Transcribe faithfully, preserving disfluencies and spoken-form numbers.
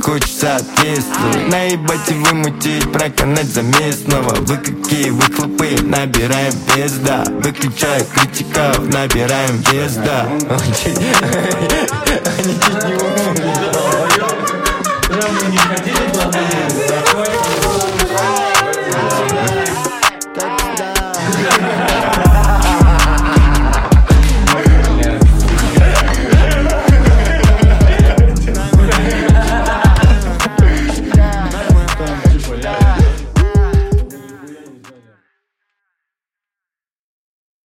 хочешь соответствуй. Наебать и вымутить, проканать за местного. Вы какие выхлопы, набираем вес, да. Выключаю критиков, набираем вес, да. Они чуть не умерли.